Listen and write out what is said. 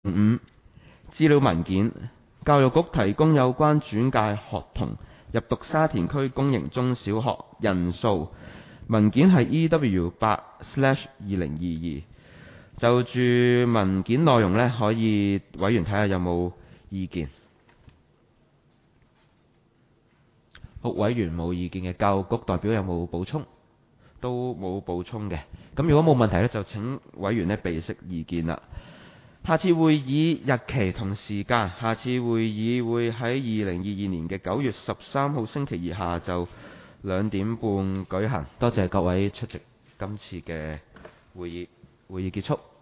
5資料文件，教育局提供有關轉介學童入讀沙田區公營中小學人數，文件係 EW8/2022。就住文件內容呢，可以委員睇下有冇意見。好，委員冇意見嘅，教育局代表有冇補充？都冇補充嘅。咁如果冇問題呢，就請委員呢備悉意見啦。下次會議日期同時間，下次會議會喺2022年嘅9月13號星期二下晝2點半舉行。多謝各位出席今次嘅會議，會議結束。